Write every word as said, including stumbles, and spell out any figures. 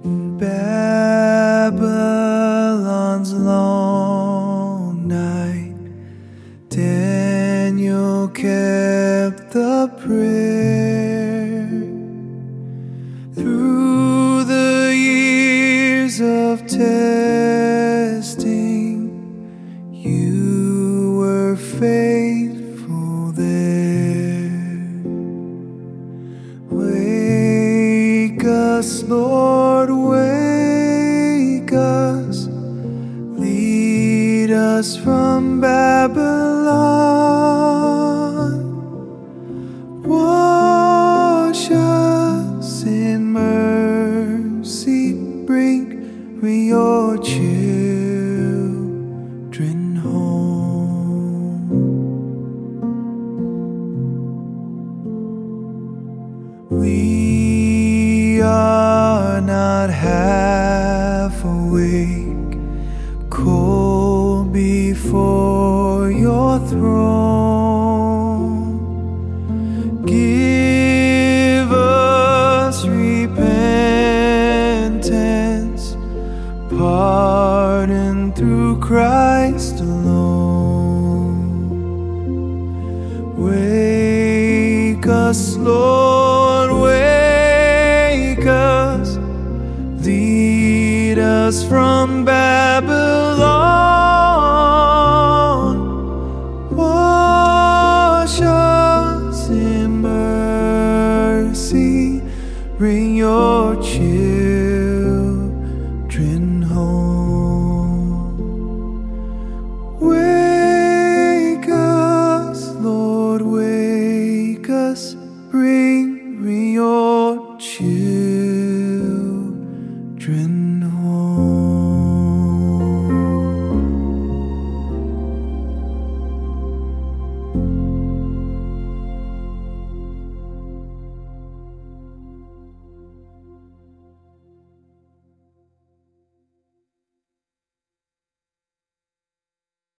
In Babylon's long night, Daniel kept the prayer. Through the years of testing, you were faithful there. Wake us, Lord, wake us. Lead us from Babylon. Wash us in mercy. Bring we your children home. We are not half awake, cold before your throne. Give us repentance, pardon through Christ alone. Wake us, Lord, wake us. Lead us from Babylon.